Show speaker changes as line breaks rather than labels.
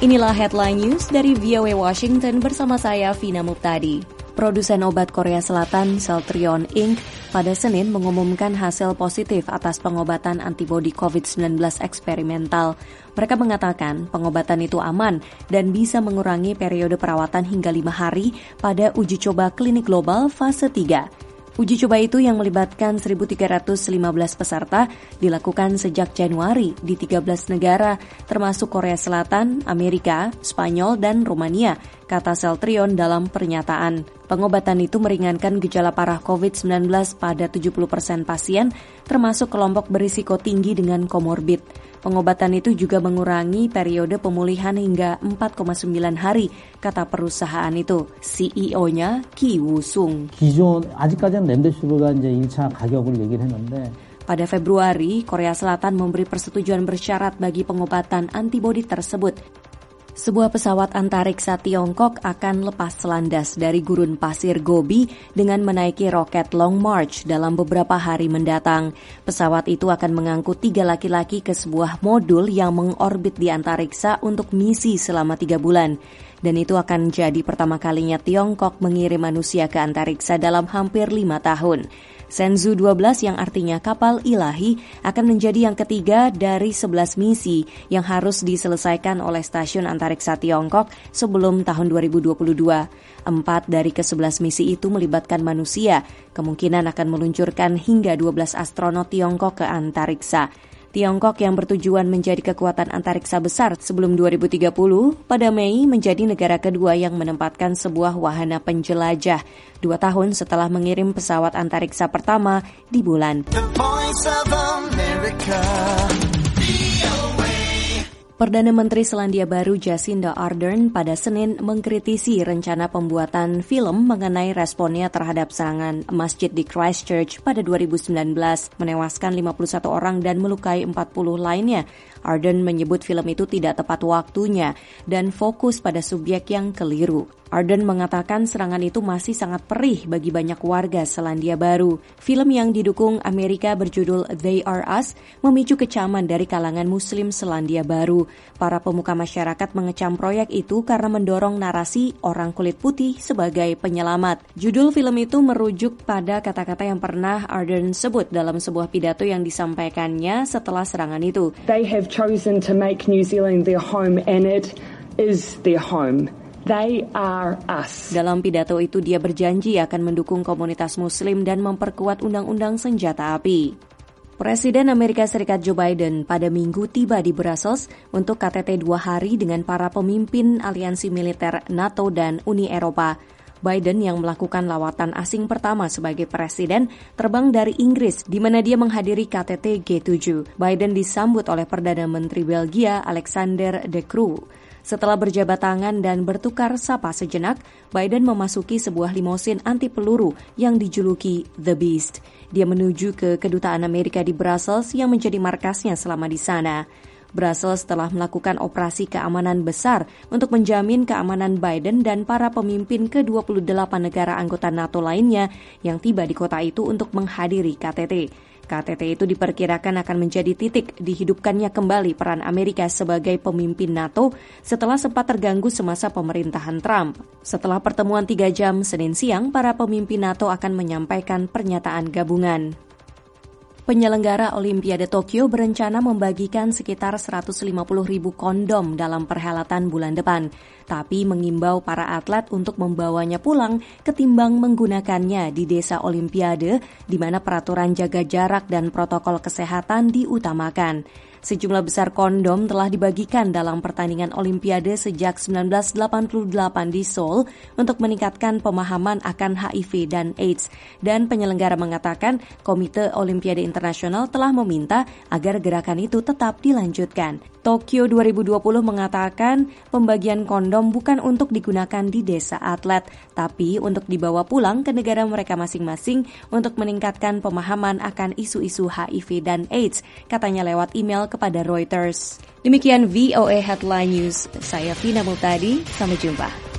Inilah Headline News dari VOA Washington bersama saya, Vina Muptadi. Produsen obat Korea Selatan, Celltrion Inc., pada Senin mengumumkan hasil positif atas pengobatan antibodi COVID-19 eksperimental. Mereka mengatakan pengobatan itu aman dan bisa mengurangi periode perawatan hingga 5 hari pada uji coba klinik global fase 3. Uji coba itu yang melibatkan 1.315 peserta dilakukan sejak Januari di 13 negara, termasuk Korea Selatan, Amerika, Spanyol, dan Rumania, kata Celltrion dalam pernyataan. Pengobatan itu meringankan gejala parah COVID-19 pada 70% pasien, termasuk kelompok berisiko tinggi dengan komorbid. Pengobatan itu juga mengurangi periode pemulihan hingga 4,9 hari, kata perusahaan itu. CEO-nya Ki Woo-sung.
기존 아직까지는 렘데시비르가 이제 1차 가격을 얘기를 했는데
pada Februari, Korea Selatan memberi persetujuan bersyarat bagi pengobatan antibodi tersebut. Sebuah pesawat antariksa Tiongkok akan lepas landas dari gurun pasir Gobi dengan menaiki roket Long March dalam beberapa hari mendatang. Pesawat itu akan mengangkut 3 laki-laki ke sebuah modul yang mengorbit di antariksa untuk misi selama 3 bulan. Dan itu akan jadi pertama kalinya Tiongkok mengirim manusia ke antariksa dalam hampir 5 tahun. Shenzhou 12 yang artinya kapal ilahi akan menjadi yang ketiga dari 11 misi yang harus diselesaikan oleh stasiun antariksa Tiongkok sebelum tahun 2022. 4 dari ke-11 misi itu melibatkan manusia, kemungkinan akan meluncurkan hingga 12 astronot Tiongkok ke antariksa. Tiongkok yang bertujuan menjadi kekuatan antariksa besar sebelum 2030, pada Mei menjadi negara kedua yang menempatkan sebuah wahana penjelajah 2 tahun setelah mengirim pesawat antariksa pertama di bulan. Perdana Menteri Selandia Baru Jacinda Ardern pada Senin mengkritisi rencana pembuatan film mengenai responnya terhadap serangan masjid di Christchurch pada 2019, menewaskan 51 orang dan melukai 40 lainnya. Ardern menyebut film itu tidak tepat waktunya dan fokus pada subjek yang keliru. Ardern mengatakan serangan itu masih sangat perih bagi banyak warga Selandia Baru. Film yang didukung Amerika berjudul They Are Us memicu kecaman dari kalangan Muslim Selandia Baru. Para pemuka masyarakat mengecam proyek itu karena mendorong narasi orang kulit putih sebagai penyelamat. Judul film itu merujuk pada kata-kata yang pernah Ardern sebut dalam sebuah pidato yang disampaikannya setelah serangan itu.
They have chosen to make New Zealand their home and it is their home. They are us.
Dalam pidato itu dia berjanji akan mendukung komunitas Muslim dan memperkuat undang-undang senjata api. Presiden Amerika Serikat Joe Biden pada Minggu tiba di Brussels untuk KTT 2 hari dengan para pemimpin aliansi militer NATO dan Uni Eropa. Biden yang melakukan lawatan asing pertama sebagai presiden terbang dari Inggris di mana dia menghadiri KTT G7. Biden disambut oleh Perdana Menteri Belgia Alexander De Croo. Setelah berjabat tangan dan bertukar sapa sejenak, Biden memasuki sebuah limosin anti peluru yang dijuluki The Beast. Dia menuju ke kedutaan Amerika di Brussels yang menjadi markasnya selama di sana. Brussels telah melakukan operasi keamanan besar untuk menjamin keamanan Biden dan para pemimpin ke-28 negara anggota NATO lainnya yang tiba di kota itu untuk menghadiri KTT. KTT itu diperkirakan akan menjadi titik dihidupkannya kembali peran Amerika sebagai pemimpin NATO setelah sempat terganggu semasa pemerintahan Trump. Setelah pertemuan 3 jam Senin siang, para pemimpin NATO akan menyampaikan pernyataan gabungan. Penyelenggara Olimpiade Tokyo berencana membagikan sekitar 150.000 kondom dalam perhelatan bulan depan, tapi mengimbau para atlet untuk membawanya pulang ketimbang menggunakannya di desa Olimpiade, di mana peraturan jaga jarak dan protokol kesehatan diutamakan. Sejumlah besar kondom telah dibagikan dalam pertandingan Olimpiade sejak 1988 di Seoul untuk meningkatkan pemahaman akan HIV dan AIDS. Dan penyelenggara mengatakan Komite Olimpiade Internasional telah meminta agar gerakan itu tetap dilanjutkan. Tokyo 2020 mengatakan pembagian kondom bukan untuk digunakan di desa atlet, tapi untuk dibawa pulang ke negara mereka masing-masing untuk meningkatkan pemahaman akan isu-isu HIV dan AIDS, katanya lewat email kepada Reuters. Demikian VOA Headline News. Saya Vina Muptadi, sampai jumpa.